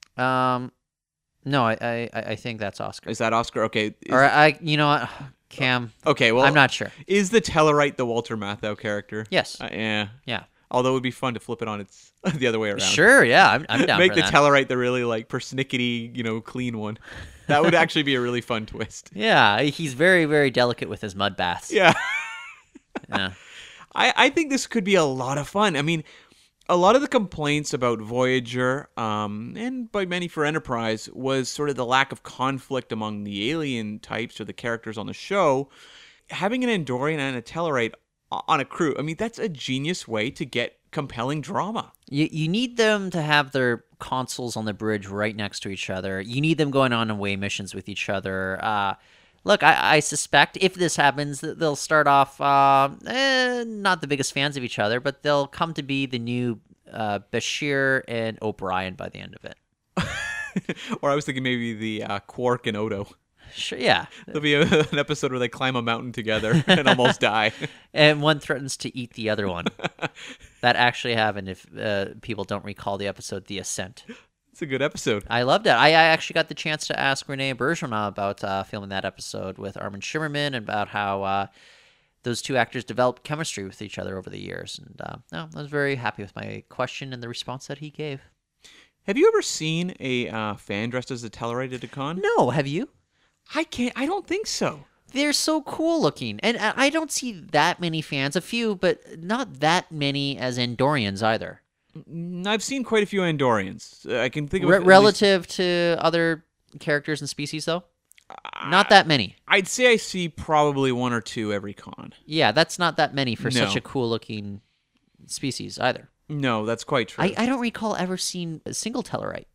No, I think that's Oscar. Is that Oscar? Okay. You know what, Cam? Okay, well, I'm not sure. Is the Tellarite the Walter Matthau character? Yes. Yeah. Yeah. Although it would be fun to flip it on its the other way around. Sure, yeah, I'm down Make for the that. Tellarite the really persnickety, clean one. That would actually be a really fun twist. Yeah, he's very, very delicate with his mud baths. Yeah. Yeah. I think this could be a lot of fun. I mean, a lot of the complaints about Voyager, and by many for Enterprise, was sort of the lack of conflict among the alien types or the characters on the show. Having an Andorian and a Tellarite on a crew, I mean, that's a genius way to get compelling drama. You need them to have their consoles on the bridge right next to each other. You need them going on away missions with each other. Look, I suspect if this happens, they'll start off not the biggest fans of each other, but they'll come to be the new Bashir and O'Brien by the end of it. Or I was thinking maybe the Quark and Odo. Sure, yeah. There'll be an episode where they climb a mountain together and almost die. And one threatens to eat the other one. That actually happened, if people don't recall the episode The Ascent. It's a good episode. I loved it. I actually got the chance to ask Renee Bergeron about filming that episode with Armin Shimmerman and about how those two actors developed chemistry with each other over the years. And I was very happy with my question and the response that he gave. Have you ever seen a fan dressed as a Tellarite at a con? No, have you? I don't think so. They're so cool looking. And I don't see that many fans, a few, but not that many as Andorians either. I've seen quite a few Andorians. I can think of relative to other characters and species, though? Not that many. I'd say I see probably 1 or 2 every con. Yeah, that's not that many for No. such a cool-looking species either. No, that's quite true. I don't recall ever seeing a single Tellarite.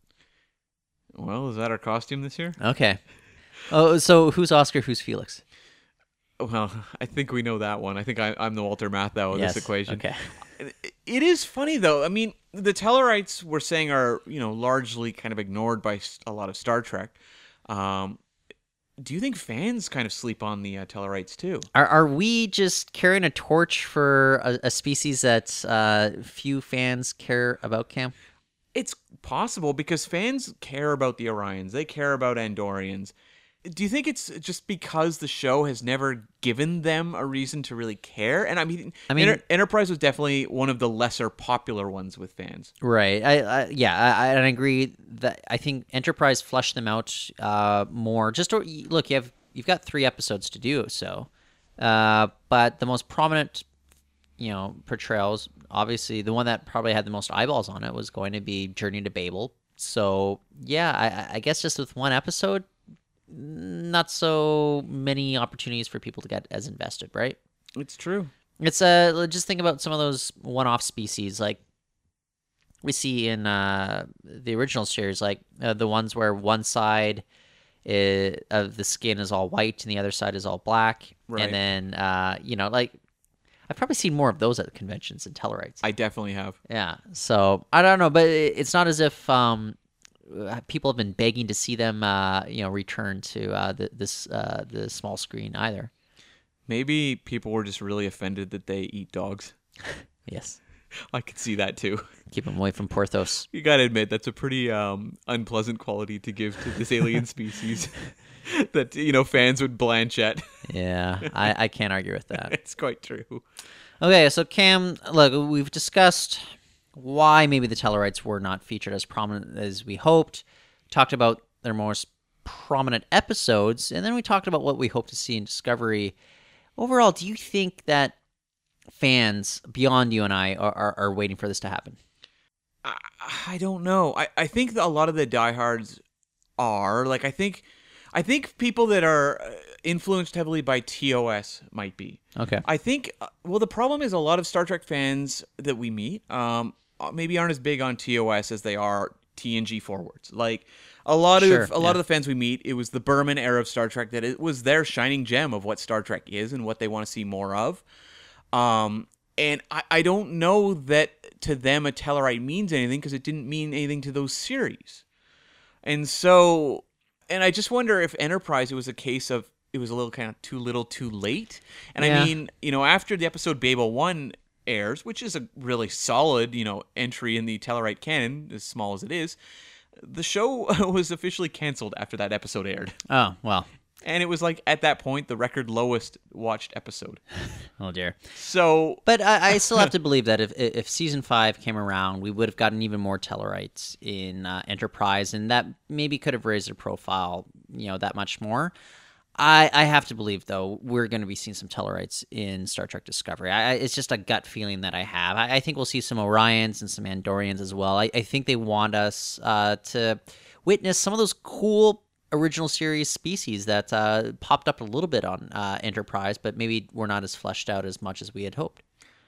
Well, is that our costume this year? Okay. Oh, so who's Oscar, who's Felix? Well, I think we know that one. I think I'm the Walter Matthau of Yes. this equation. Okay. It is funny, though. I mean, the Tellarites we're saying are, largely kind of ignored by a lot of Star Trek. Do you think fans kind of sleep on the Tellarites, too? Are we just carrying a torch for a species that few fans care about, Cam? It's possible because fans care about the Orions. They care about Andorians. Do you think it's just because the show has never given them a reason to really care? And I mean Enterprise was definitely one of the lesser popular ones with fans. Right. I agree that I think Enterprise fleshed them out more. Look, you've got 3 episodes to do so, but the most prominent, portrayals, obviously the one that probably had the most eyeballs on it was going to be Journey to Babel, So yeah, I guess just with one episode, not so many opportunities for people to get as invested, right? It's true. It's just think about some of those one-off species like we see in the original series, like the ones where one side of the skin is all white and the other side is all black, Right. and then like I've probably seen more of those at the conventions than Tellarites. I definitely have. Yeah, so I don't know, but it's not as if people have been begging to see them, return to the small screen either. Maybe people were just really offended that they eat dogs. Yes, I could see that too. keep them away from Porthos. You gotta admit, that's a pretty unpleasant quality to give to this alien species that, fans would blanch at. Yeah, I can't argue with that. It's quite true. Okay, so Cam, look, we've discussed why maybe the Tellarites were not featured as prominent as we hoped, talked about their most prominent episodes, and then we talked about what we hope to see in Discovery. Overall, do you think that fans beyond you and I are waiting for this to happen? I don't know. I think that a lot of the diehards are. Like, I think people that are influenced heavily by TOS might be. Okay. I think, the problem is a lot of Star Trek fans that we meet maybe aren't as big on TOS as they are TNG forwards. Like, a lot of the fans we meet, it was the Berman era of Star Trek that it was their shining gem of what Star Trek is and what they want to see more of. And I don't know that to them a Tellarite means anything because it didn't mean anything to those series. And so, and I just wonder if Enterprise, it was a case of it was a little kind of too little too late. And Yeah. I mean, after the episode Babel 1 airs, which is a really solid, entry in the Tellarite canon, as small as it is, the show was officially canceled after that episode aired. Oh, well. And it was like, at that point, the record lowest watched episode. Oh, dear. So, But I still have to believe that if Season 5 came around, we would have gotten even more Tellarites in Enterprise, and that maybe could have raised their profile, that much more. I have to believe, though, we're going to be seeing some Tellarites in Star Trek Discovery. It's just a gut feeling that I have. I think we'll see some Orions and some Andorians as well. I think they want us to witness some of those cool original series species that popped up a little bit on Enterprise, but maybe were not as fleshed out as much as we had hoped.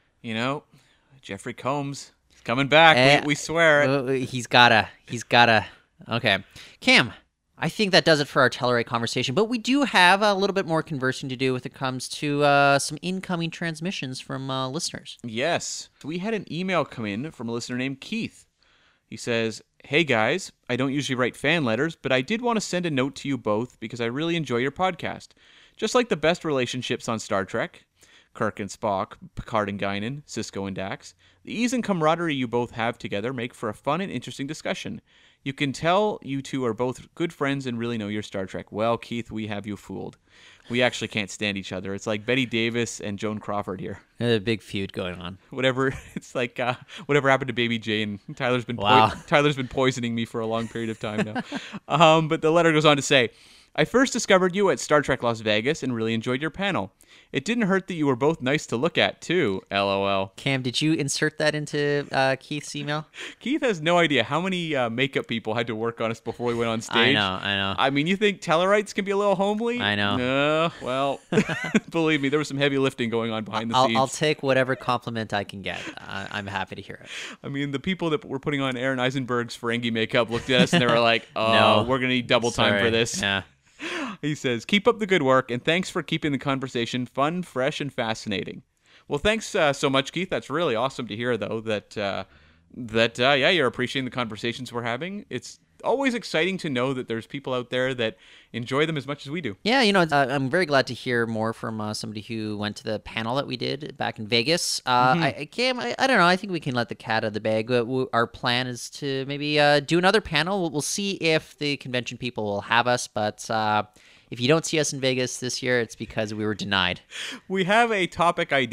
Jeffrey Combs is coming back. We swear it. He's gotta. Okay. Cam, I think that does it for our Tellarite conversation, but we do have a little bit more conversing to do when it comes to some incoming transmissions from listeners. Yes. We had an email come in from a listener named Keith. He says, "Hey guys, I don't usually write fan letters, but I did want to send a note to you both because I really enjoy your podcast. Just like the best relationships on Star Trek, Kirk and Spock, Picard and Guinan, Sisko and Dax, the ease and camaraderie you both have together make for a fun and interesting discussion. You can tell you two are both good friends and really know your Star Trek. Well, Keith, we have you fooled. We actually can't stand each other. It's like Betty Davis and Joan Crawford here. A big feud going on. It's like whatever happened to Baby Jane. Tyler's been poisoning me for a long period of time now. But the letter goes on to say, I first discovered you at Star Trek Las Vegas and really enjoyed your panel. It didn't hurt that you were both nice to look at, too. LOL. Cam, did you insert that into Keith's email? Keith has no idea how many makeup people had to work on us before we went on stage. I know. I mean, you think Tellarites can be a little homely? I know. Well, believe me, there was some heavy lifting going on behind the scenes. I'll take whatever compliment I can get. I'm happy to hear it. I mean, the people that were putting on Aaron Eisenberg's Ferengi makeup looked at us and they were like, oh, No. we're going to need double time for this. Yeah. He says, keep up the good work, and thanks for keeping the conversation fun, fresh, and fascinating. Well, thanks so much, Keith. That's really awesome to hear, though, that you're appreciating the conversations we're having. It's always exciting to know that there's people out there that enjoy them as much as we do. Yeah, I'm very glad to hear more from somebody who went to the panel that we did back in Vegas. I don't know. I think we can let the cat out of the bag. Our plan is to maybe do another panel. We'll see if the convention people will have us, but if you don't see us in Vegas this year, it's because we were denied. We have a topic idea.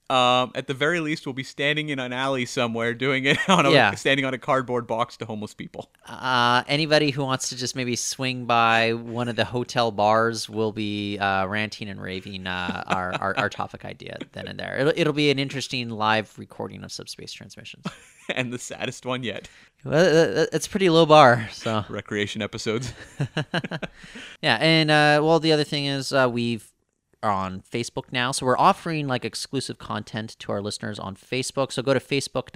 at the very least, we'll be standing in an alley somewhere doing it standing on a cardboard box to homeless people. Anybody who wants to just maybe swing by one of the hotel bars will be ranting and raving our topic idea then and there. It'll be an interesting live recording of Subspace Transmissions. And the saddest one yet. Well, it's a pretty low bar, so. Recreation episodes. Yeah, and the other thing is we've are on Facebook now, so we're offering like exclusive content to our listeners on Facebook. So go to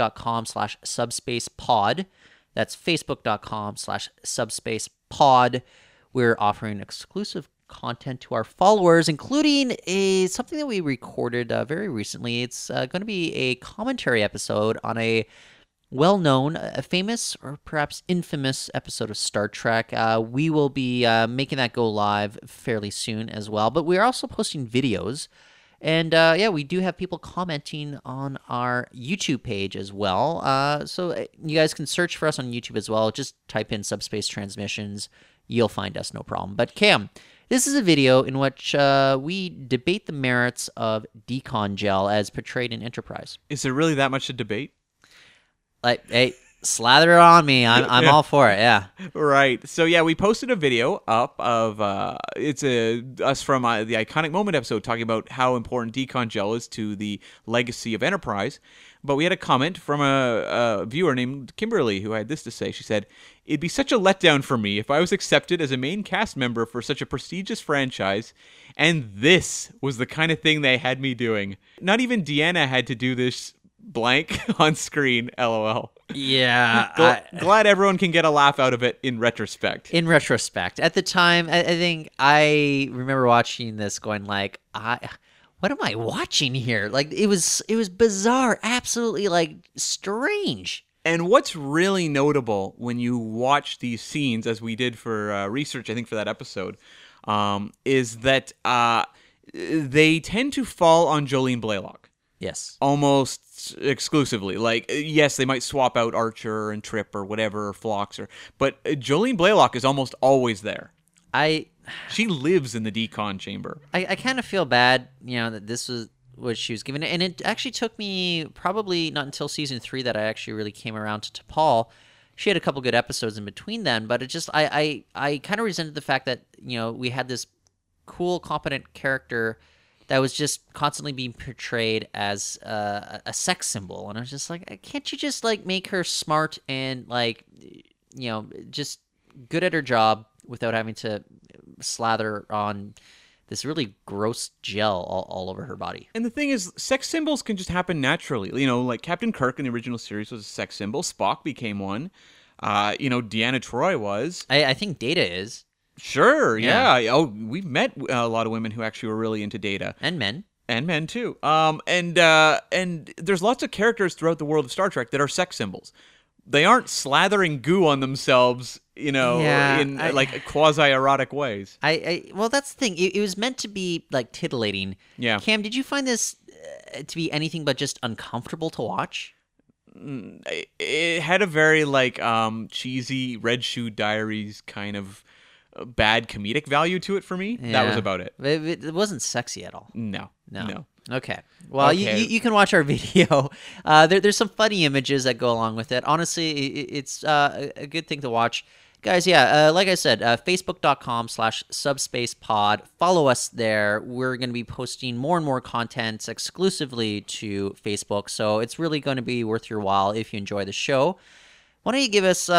facebook.com/subspacepod. That's facebook.com/subspacepod. We're offering exclusive content to our followers, including something that we recorded very recently. It's going to be a commentary episode on a well-known, famous, or perhaps infamous episode of Star Trek. We will be making that go live fairly soon as well, but we're also posting videos. And we do have people commenting on our YouTube page as well. So you guys can search for us on YouTube as well. Just type in Subspace Transmissions. You'll find us, no problem. But Cam, this is a video in which we debate the merits of decon gel as portrayed in Enterprise. Is there really that much to debate? Like, hey, slather it on me. I'm all for it. Yeah. Right. So yeah, we posted a video up of us from the Iconic Moment episode talking about how important decon gel is to the legacy of Enterprise. But we had a comment from a viewer named Kimberly who had this to say. She said, "It'd be such a letdown for me if I was accepted as a main cast member for such a prestigious franchise, and this was the kind of thing they had me doing. Not even Deanna had to do this blank on screen, LOL." Yeah. Glad everyone can get a laugh out of it in retrospect. In retrospect. At the time, I think I remember watching this going like, what am I watching here? Like, it was bizarre, absolutely, like, strange. And what's really notable when you watch these scenes, as we did for research, I think, for that episode, is that they tend to fall on Jolene Blalock. Yes. Almost exclusively. Like, yes, they might swap out Archer and Trip or whatever, or Phlox, but Jolene Blalock is almost always there. She lives in the decon chamber. I kind of feel bad, that this was what she was given. And it actually took me probably not until season 3 that I actually really came around to T'Pol. She had a couple good episodes in between then, but it just, I kind of resented the fact that, we had this cool, competent character that was just constantly being portrayed as a sex symbol. And I was just like, can't you just, like, make her smart and, like, just good at her job without having to slather on this really gross gel all over her body? And the thing is, sex symbols can just happen naturally. Like Captain Kirk in the original series was a sex symbol. Spock became one. Deanna Troi was. I think Data is. Sure, yeah. Oh, we've met a lot of women who actually were really into Data. And men. And men, too. And there's lots of characters throughout the world of Star Trek that are sex symbols. They aren't slathering goo on themselves, in like quasi-erotic ways. Well, that's the thing. It was meant to be, like, titillating. Yeah. Cam, did you find this to be anything but just uncomfortable to watch? It had a very, like, cheesy Red Shoe Diaries kind of bad comedic value to it for me. Yeah. That was about it. It wasn't sexy at all. No. Okay. Well, okay. You can watch our video. There's some funny images that go along with it. Honestly, it's a good thing to watch. Guys, like I said, facebook.com/subspacepod. Follow us there. We're going to be posting more and more content exclusively to Facebook, so it's really going to be worth your while if you enjoy the show. Why don't you give us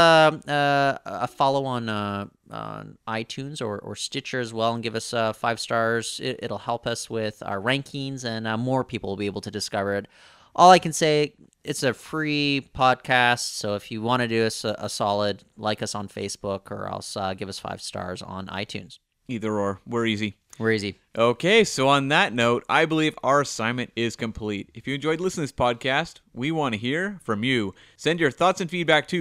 a follow on iTunes or Stitcher as well, and give us 5 stars. It'll help us with our rankings, and more people will be able to discover it. All I can say, it's a free podcast, so if you want to do us a solid, like us on Facebook, or else give us 5 stars on iTunes. Either or. We're easy. We're easy. Okay, so on that note, I believe our assignment is complete. If you enjoyed listening to this podcast, we want to hear from you. Send your thoughts and feedback to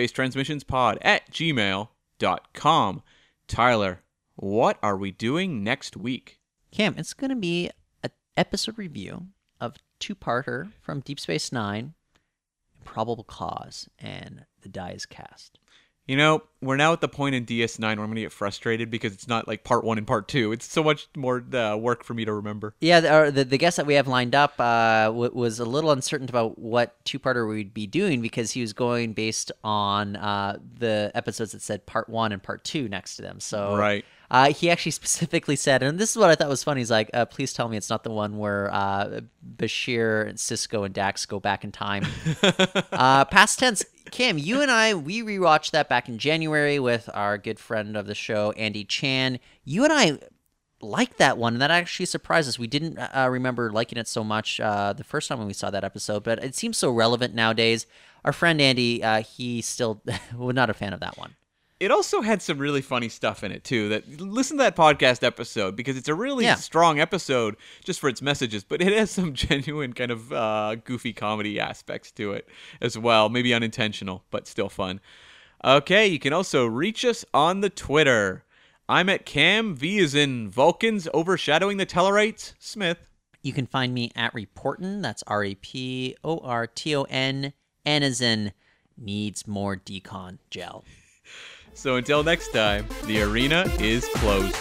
subspacetransmissionspod@gmail.com. Tyler, what are we doing next week? Cam, it's going to be an episode review of 2-parter from Deep Space Nine, Probable Cause, and The Die Is Cast. You know, we're now at the point in DS9 where I'm going to get frustrated because it's not like part 1 and part 2. It's so much more work for me to remember. Yeah, the guest that we have lined up was a little uncertain about what two-parter we'd be doing because he was going based on the episodes that said part 1 and part 2 next to them. So Right. He actually specifically said, and this is what I thought was funny, he's like, please tell me it's not the one where Bashir and Cisco and Dax go back in time. Past tense. Cam, you and I, we rewatched that back in January with our good friend of the show, Andy Chan. You and I liked that one, and that actually surprised us. We didn't remember liking it so much the first time when we saw that episode, but it seems so relevant nowadays. Our friend Andy, he still was not a fan of that one. It also had some really funny stuff in it, too. Listen to that podcast episode, because it's a really strong episode just for its messages, but it has some genuine kind of goofy comedy aspects to it as well. Maybe unintentional, but still fun. Okay, you can also reach us on the Twitter. I'm at Cam, V is in Vulcans overshadowing the Tellarites, Smith. You can find me at Reporton, that's Raporton, N as in needs more decon gel. So until next time, the arena is closed.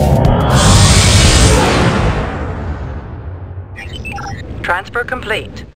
Transfer complete.